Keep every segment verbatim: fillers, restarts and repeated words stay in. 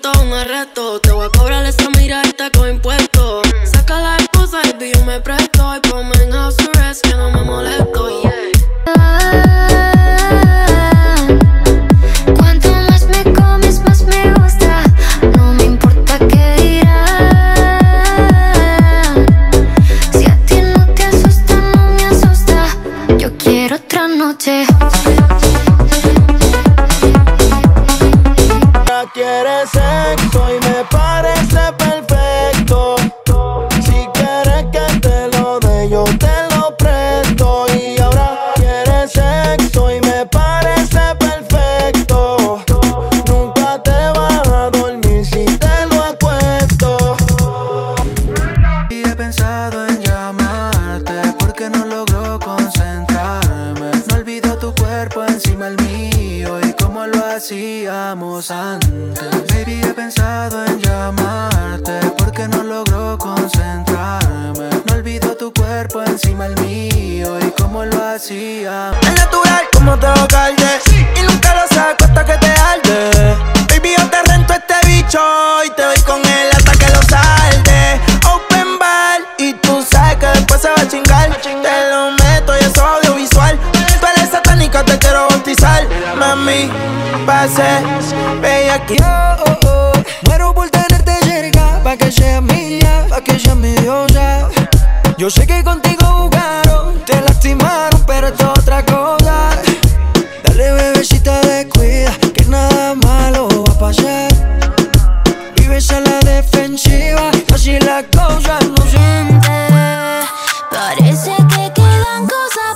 esto es un arresto. Te voy a cobrar esa mirada con impuestos. Saca la esposa y yo me presto. Y ponme en house arrest que no me molesto, yeah. Cuanto más me comes, más me gusta. No me importa qué dirán. Si a ti no te asusta, no me asusta. Yo quiero otra noche. Quieres sexo y me parece perfecto. Si quieres que te lo dé, yo te lo presto. Y ahora quieres sexo y me parece perfecto. Nunca te vas a dormir si te lo acuesto. Y he pensado en llamarte porque no logro concentrarme. No olvido tu cuerpo encima el mío y cómo lo hacíamos antes. Baby, he pensado en llamarte porque no logro concentrarme. No olvido tu cuerpo encima el mío y cómo lo hacía. Es natural como tocarte y nunca lo saco hasta que te arde. Baby, yo te rento este bicho y te doy con él hasta que lo salte. Open bar y tú sabes que después se va a chingar. Te lo meto y eso es audiovisual. Tú eres satánica, te quiero bautizar. Mami, pase, bella aquí. Oh, oh, oh. Muero por tenerte cerca, pa' que seas mía, pa' que seas mi diosa. Yo sé que contigo jugaron, te lastimaron, pero esto es otra cosa. Dale, bebecita, descuida, que nada malo va a pasar. Vives a la defensiva, así las cosas no son. Parece que quedan cosas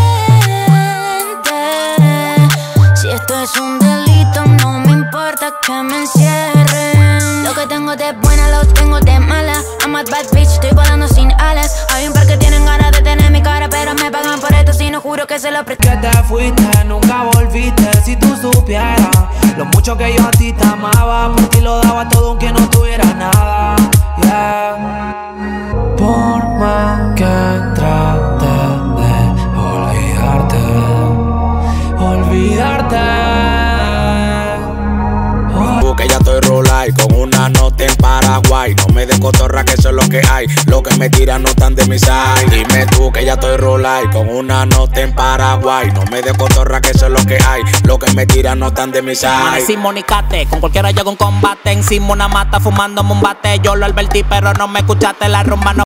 pendientes. Si esto es un delito, no me importa que me encierren. Lo que tengo de buena, lo tengo de mala. I'm a bad bitch, estoy volando sin alas. Hay un par que tienen ganas de tener mi cara, pero me pagan por esto, si no juro que se lo presté. Que te fuiste, nunca volviste. Si tú supieras lo mucho que yo a ti te amaba, por ti lo daba todo aunque no tuviera nada, yeah. Por más que trate de olvidarte, olvidarte. Que ya estoy rollay con una nota en Paraguay. No me des cotorra que eso es lo que hay. Lo que me tiran no están de mi side. Dime tú que ya estoy rollay con una nota en Paraguay. No me des cotorra que eso es lo que hay. Lo que me tiran no están de mi side. Amanecimos monicate, con cualquiera llego un combate. Encima una mata fumándome un bate. Yo lo advertí pero no me escuchaste. La rumba no